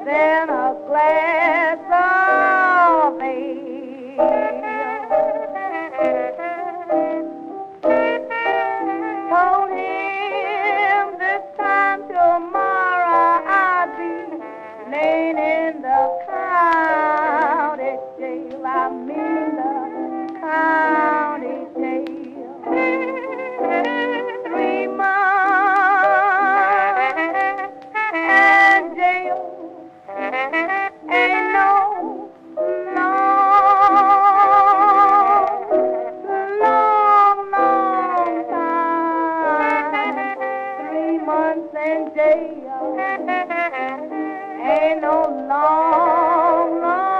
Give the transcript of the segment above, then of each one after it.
then a glass of ale. Told him this time tomorrow I'd be laying in the county jail. I mean the county jail. 3 months in jail ain't no long time. 3 months in jail ain't no long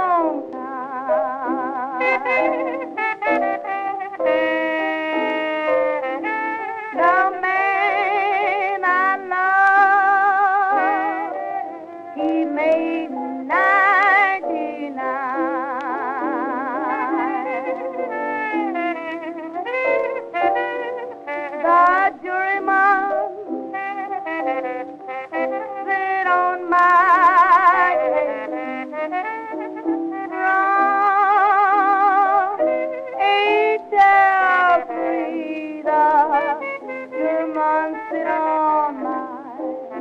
time. The man I love, he made 99. The juryman sit on my case from 8 till 3. The juryman sit on my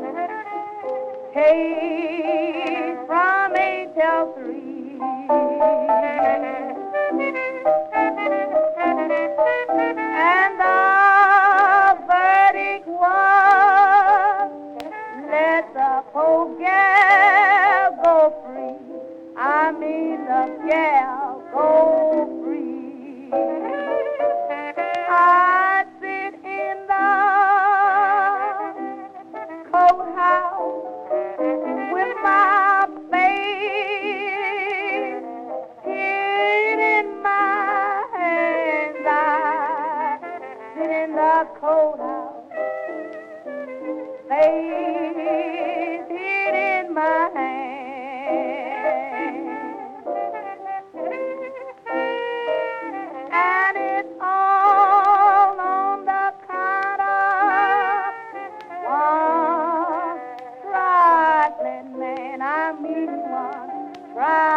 case from 8 till 3. And the verdict was, let the poor gal go free. I mean the gal go free. I sit in the courthouse with my face hid in my hands. I sit in the courthouse, face hid in my hands. And it's all on the count of one trifling man. I mean one trifling